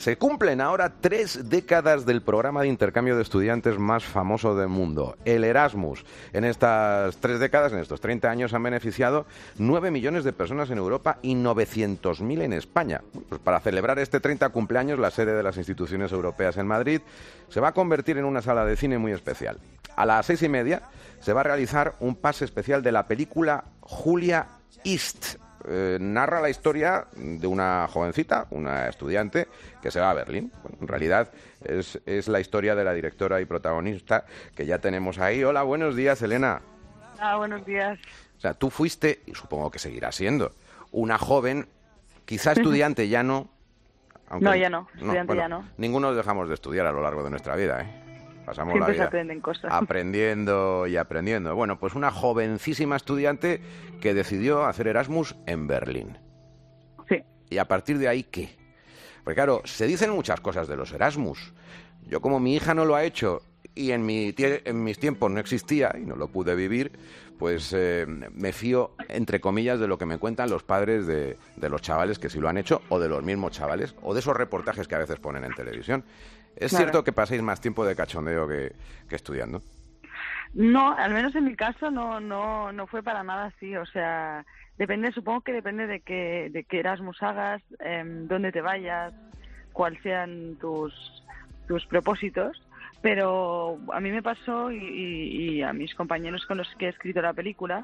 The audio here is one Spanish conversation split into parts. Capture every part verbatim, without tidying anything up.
Se cumplen ahora tres décadas del programa de intercambio de estudiantes más famoso del mundo, el Erasmus. En estas tres décadas, en estos treinta años, han beneficiado nueve millones de personas en Europa y novecientos mil en España. Pues para celebrar este treinta cumpleaños, la sede de las instituciones europeas en Madrid se va a convertir en una sala de cine muy especial. A las seis y media se va a realizar un pase especial de la película Julia East. Eh, narra la historia de una jovencita, una estudiante, que se va a Berlín. Bueno, en realidad es, es la historia de la directora y protagonista que ya tenemos ahí. Hola, buenos días, Elena. Ah, buenos días. O sea, tú fuiste, y supongo que seguirás siendo, una joven, quizá estudiante ya no. Aunque, no, ya no, estudiante no, bueno, ya no. Ninguno dejamos de estudiar a lo largo de nuestra vida, ¿eh? Pasamos Siempre la vida se aprenden cosas. aprendiendo y aprendiendo. Bueno, pues una jovencísima estudiante que decidió hacer Erasmus en Berlín. Sí. ¿Y a partir de ahí qué? Porque claro, se dicen muchas cosas de los Erasmus. Yo, como mi hija no lo ha hecho y en, mi tie- en mis tiempos no existía y no lo pude vivir, pues eh, me fío, entre comillas, de lo que me cuentan los padres de, de los chavales que sí lo han hecho, o de los mismos chavales, o de esos reportajes que a veces ponen en televisión. ¿Es Claro. cierto que paséis más tiempo de cachondeo que, que estudiando? No, al menos en mi caso no no no fue para nada así. O sea, depende, supongo que depende de qué de qué Erasmus hagas, eh, dónde te vayas, cuáles sean tus tus propósitos. Pero a mí me pasó y, y, y a mis compañeros con los que he escrito la película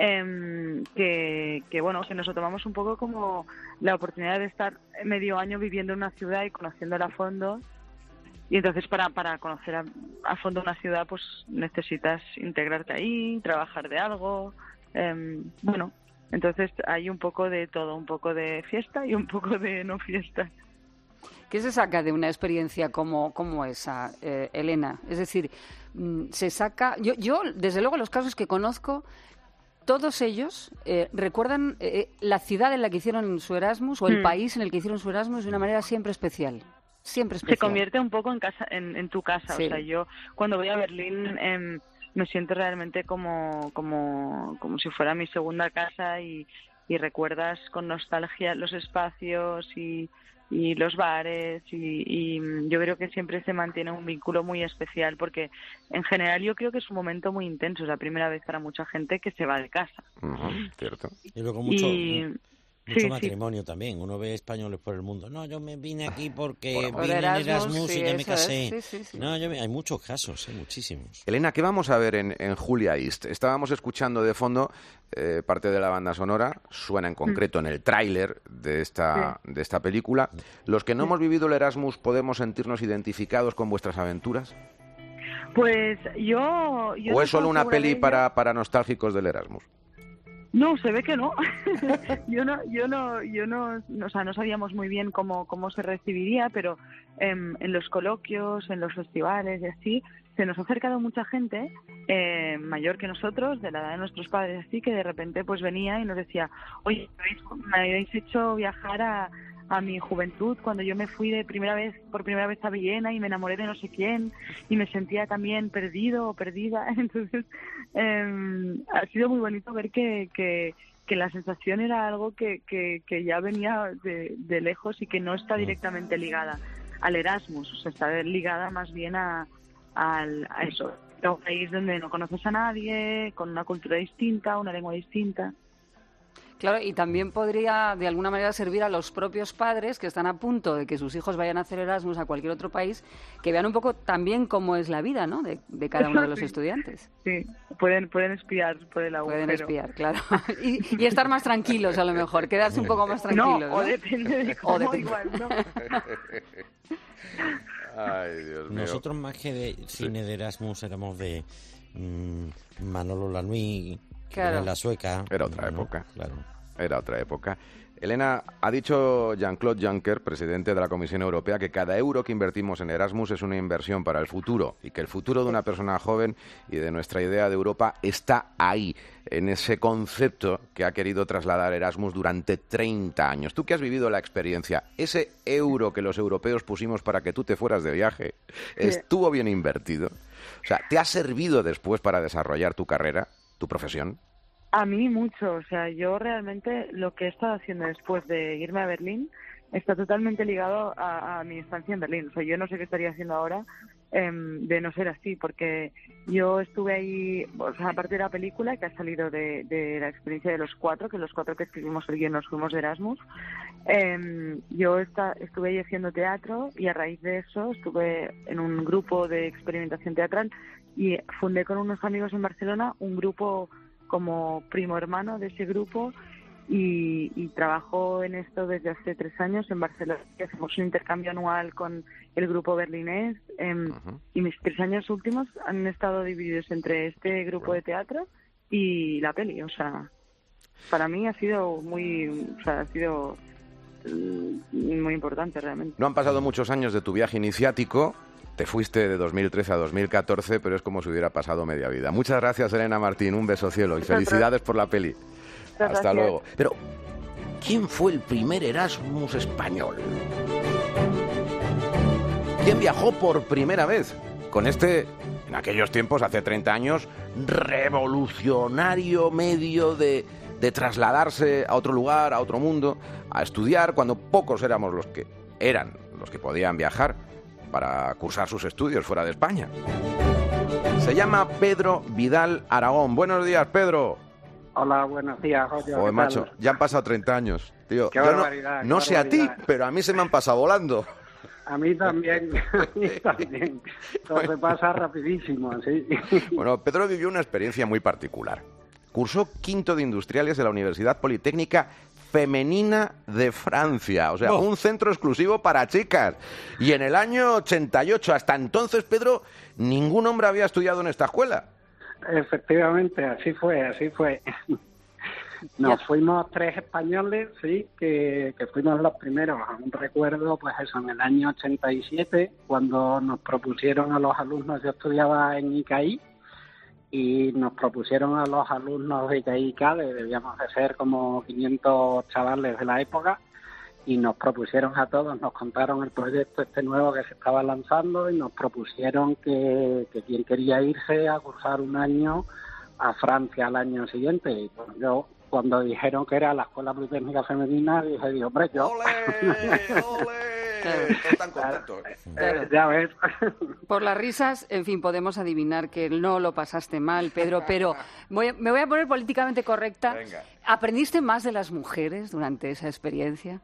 eh, que, que bueno que nos lo tomamos un poco como la oportunidad de estar medio año viviendo en una ciudad y conociéndola a fondo. Y entonces para, para conocer a, a fondo una ciudad pues necesitas integrarte ahí, trabajar de algo, eh, bueno, entonces hay un poco de todo, un poco de fiesta y un poco de no fiesta. ¿Qué se saca de una experiencia como, como esa, eh, Elena? Es decir, se saca... Yo, yo, desde luego, los casos que conozco, todos ellos eh, recuerdan eh, la ciudad en la que hicieron su Erasmus o el Mm. país en el que hicieron su Erasmus de una manera siempre especial. Siempre especial. Se convierte un poco en casa, en, en tu casa. Sí. O sea, yo cuando voy a Berlín eh, me siento realmente como, como, como si fuera mi segunda casa y, y recuerdas con nostalgia los espacios y, y los bares y, y yo creo que siempre se mantiene un vínculo muy especial porque en general yo creo que es un momento muy intenso, es la primera vez para mucha gente que se va de casa. Uh-huh, cierto. Y luego mucho, Y... mucho sí, matrimonio sí. también. Uno ve españoles por el mundo. No, yo me vine aquí porque Por vine Erasmus, en Erasmus sí, y ya me eso casé. es, sí, sí, sí. No, yo me- hay muchos casos, ¿eh? Muchísimos. Elena, ¿qué vamos a ver en, en Julia East? Estábamos escuchando de fondo eh, parte de la banda sonora, suena en concreto en el tráiler de esta, de esta película. ¿Los que no hemos vivido el Erasmus podemos sentirnos identificados con vuestras aventuras? Pues yo... yo ¿O no es solo estoy una segura de peli ello. para, para nostálgicos del Erasmus? No, se ve que no. yo no, yo no, yo no, no, o sea, no sabíamos muy bien cómo, cómo se recibiría, pero en, en los coloquios, en los festivales y así, se nos ha acercado mucha gente eh, mayor que nosotros, de la edad de nuestros padres, así, que de repente pues venía y nos decía, oye, me habéis, me habéis hecho viajar a, a mi juventud cuando yo me fui de primera vez, por primera vez a Viena y me enamoré de no sé quién y me sentía también perdido o perdida. Entonces, eh, ha sido muy bonito ver que, que, que la sensación era algo que, que, que ya venía de, de lejos y que no está directamente ligada al Erasmus, o sea, está ligada más bien a, al, a eso, a un país donde no conoces a nadie, con una cultura distinta, una lengua distinta. Claro, y también podría de alguna manera servir a los propios padres que están a punto de que sus hijos vayan a hacer Erasmus a cualquier otro país, que vean un poco también cómo es la vida, ¿no?, de, de cada uno de los Sí. estudiantes. Sí, pueden, pueden espiar por el agujero. Pueden espiar, claro. Y, y estar más tranquilos, a lo mejor, quedarse un poco más tranquilos. No, ¿no? o depende de cómo, O depende. igual, ¿no? Ay, Dios mío. Nosotros más que de cine de Erasmus éramos de mm, Manolo Lanúy, que Claro. era la sueca. Era otra ¿no? época. Claro. Era otra época. Elena, ha dicho Jean-Claude Juncker, presidente de la Comisión Europea, que cada euro que invertimos en Erasmus es una inversión para el futuro y que el futuro de una persona joven y de nuestra idea de Europa está ahí, en ese concepto que ha querido trasladar Erasmus durante treinta años. Tú que has vivido la experiencia, ese euro que los europeos pusimos para que tú te fueras de viaje, ¿estuvo bien invertido? O sea, ¿te ha servido después para desarrollar tu carrera, tu profesión? A mí mucho, o sea, yo realmente lo que he estado haciendo después de irme a Berlín está totalmente ligado a, a mi estancia en Berlín. O sea, yo no sé qué estaría haciendo ahora eh, de no ser así, porque yo estuve ahí, o sea, aparte de la película que ha salido de, de la experiencia de los cuatro, que los cuatro que escribimos el guión nos fuimos de Erasmus, eh, yo está, estuve ahí haciendo teatro y a raíz de eso estuve en un grupo de experimentación teatral y fundé con unos amigos en Barcelona un grupo como primo hermano de ese grupo. Y, y trabajo en esto desde hace tres años en Barcelona. Hacemos un intercambio anual con el grupo berlinés eh, uh-huh. y mis tres años últimos han estado divididos entre este grupo de teatro y la peli. O sea, para mí ha sido muy, o sea, ha sido muy importante realmente. No han pasado muchos años de tu viaje iniciático. Te fuiste de dos mil trece a dos mil catorce, pero es como si hubiera pasado media vida. Muchas gracias, Elena Martín. Un beso, cielo, y felicidades por la peli. Hasta luego. Pero, ¿quién fue el primer Erasmus español? ¿Quién viajó por primera vez con este, en aquellos tiempos, hace treinta años, revolucionario medio de, de trasladarse a otro lugar, a otro mundo, a estudiar, cuando pocos éramos los que eran los que podían viajar para cursar sus estudios fuera de España? Se llama Pedro Vidal Aragón. Buenos días, Pedro. Hola, buenos días, Jorge. Joder, macho, ya han pasado treinta años, tío. Qué Yo barbaridad. No, no qué sé barbaridad. a ti, pero a mí se me han pasado volando. A mí también, a mí también. Todo se pasa rapidísimo, sí. Bueno, Pedro vivió una experiencia muy particular. Cursó quinto de Industriales de la Universidad Politécnica Femenina de Francia, o sea, oh. un centro exclusivo para chicas. Y en el año ochenta y ocho, hasta entonces, Pedro, ningún hombre había estudiado en esta escuela. Efectivamente, así fue, así fue. Nos fuimos tres españoles, sí, que, que fuimos los primeros. Aún recuerdo, pues eso, en el año ochenta y siete, cuando nos propusieron a los alumnos, yo estudiaba en I C A I, y nos propusieron a los alumnos de I C A I, que debíamos de ser como quinientos chavales de la época, y nos propusieron a todos, nos contaron el proyecto este nuevo que se estaba lanzando y nos propusieron que, que quien quería irse a cursar un año a Francia al año siguiente. Y pues yo, cuando dijeron que era la Escuela Politécnica Femenina, dije, digo, hombre, yo... ¡Ole! ¡Ole! Están contentos. Claro. Eh, ya ves. Por las risas, en fin, podemos adivinar que no lo pasaste mal, Pedro, pero voy, me voy a poner políticamente correcta. Venga. ¿Aprendiste más de las mujeres durante esa experiencia?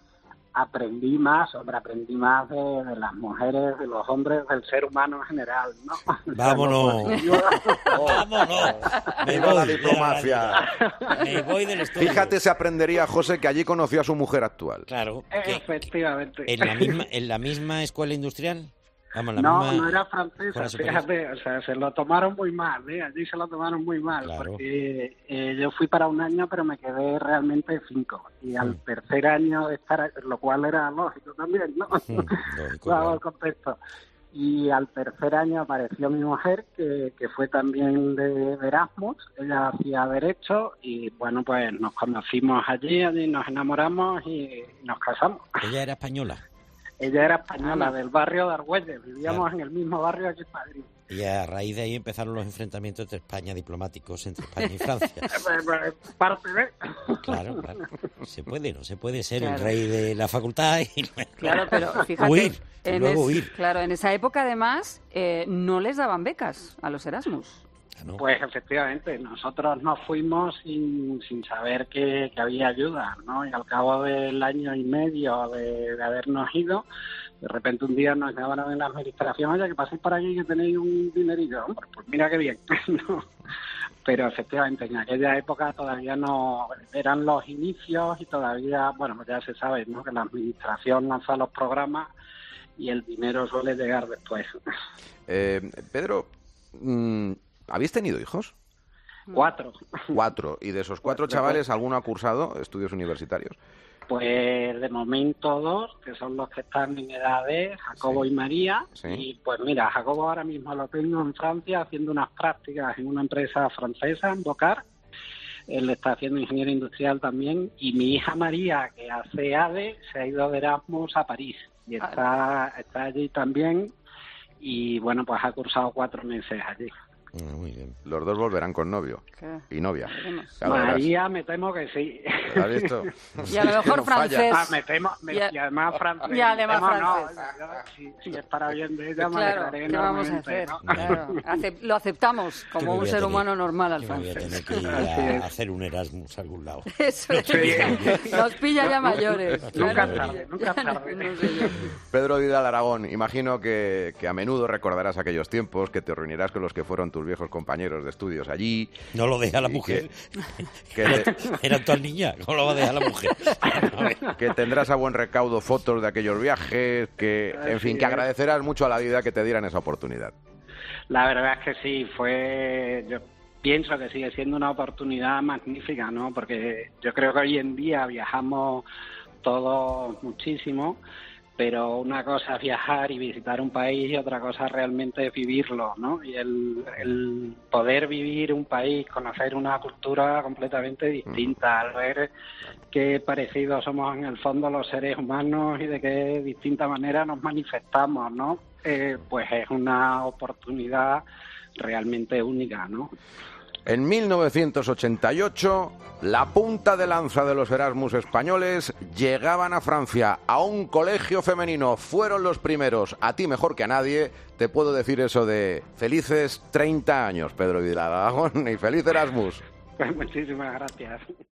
Aprendí más, hombre, aprendí más de, de las mujeres, de los hombres, del ser humano en general, ¿no? ¡Vámonos! ¡Vámonos! Me voy la diplomacia. Me voy del estudio. Fíjate, se aprendería, José, que allí conoció a su mujer actual. Claro. Efectivamente. ¿En la misma, en la misma escuela industrial? Vamos, la no, misma... no era francesa, fíjate, o sea, se lo tomaron muy mal, ¿eh? Allí se lo tomaron muy mal, claro. Porque eh, yo fui para un año, pero me quedé realmente cinco, y al mm. tercer año de estar, lo cual era lógico también, ¿no? Mm, lógico, claro, el contexto. Y al tercer año apareció mi mujer, que, que fue también de, de Erasmus, ella hacía Derecho, y bueno, pues nos conocimos allí, allí nos enamoramos y nos casamos. ¿Ella era española? Ella era española, del barrio de Argüelles, vivíamos claro. en el mismo barrio aquí en Madrid. Y a raíz de ahí empezaron los enfrentamientos entre España, diplomáticos entre España y Francia. Parte de... Claro, claro. Se puede, no se puede ser claro. el rey de la facultad y claro, pero fíjate, huir, y en luego es, huir. Claro, en esa época además eh, no les daban becas a los Erasmus. ¿No? Pues efectivamente, nosotros nos fuimos sin, sin saber que, que había ayuda, ¿no? Y al cabo del año y medio de, de habernos ido, de repente un día nos llamaron en la administración, oye, que paséis por aquí que tenéis un dinerillo. Hombre, pues mira qué bien, ¿no? Pero efectivamente en aquella época todavía no eran los inicios y todavía, bueno, pues ya se sabe, ¿no? Que la administración lanza los programas y el dinero suele llegar después. Eh, Pedro... Mmm... ¿Habéis tenido hijos? Cuatro. Cuatro. ¿Y de esos cuatro chavales alguno ha cursado estudios universitarios? Pues de momento dos, que son los que están en edades, Jacobo sí. y María. Sí. Y pues mira, Jacobo ahora mismo lo tengo en Francia haciendo unas prácticas en una empresa francesa, en Bocar. Él está haciendo ingeniería industrial también. Y mi hija María, que hace A D E, se ha ido de Erasmus a París. Y está, está allí también. Y bueno, pues ha cursado cuatro meses allí. Muy bien. Los dos volverán con novio ¿Qué? y novia. Veremos. Ya verás. María, me temo que sí. ¿Has visto? Y a lo mejor No falla. francés. Ah, me temo, me- Y a- y además francés. y además Me temo, no, francés. yo, si, si es para bien de ella, me Claro, alegraré ¿qué vamos a enormemente, hacer? ¿no? Claro, acep- lo aceptamos Que como me un voy a ser tener- humano normal al que me voy a francés. tener que ir Así a es. hacer un Erasmus a algún lado. Eso es. Nos pilla ya mayores. Nunca Ya nos tarde, pilla. nunca Ya no- tarde. no sé yo. Pedro Vidal Aragón, imagino que, que a menudo recordarás aquellos tiempos, que te reunirás con los que fueron tus viejos compañeros de estudios allí. No lo deja la y mujer. Que, que te- Era tu niña, ¿cómo lo va a dejar la mujer? A ver. que tendrás a buen recaudo fotos de aquellos viajes, que, en fin, Así que es. agradecerás mucho a la vida que te dieran esa oportunidad. La verdad es que sí, fue, yo pienso que sigue siendo una oportunidad magnífica, ¿no? Porque yo creo que hoy en día viajamos todos muchísimo, pero una cosa es viajar y visitar un país y otra cosa realmente es vivirlo, ¿no? Y el, el poder vivir un país, conocer una cultura completamente distinta, al ver qué parecidos somos en el fondo los seres humanos y de qué distinta manera nos manifestamos, ¿no? Eh, pues es una oportunidad realmente única, ¿no? En mil novecientos ochenta y ocho, la punta de lanza de los Erasmus españoles llegaban a Francia, a un colegio femenino. Fueron los primeros, a ti mejor que a nadie. Te puedo decir eso de felices treinta años, Pedro Vidal Aragón, y feliz Erasmus. Pues muchísimas gracias.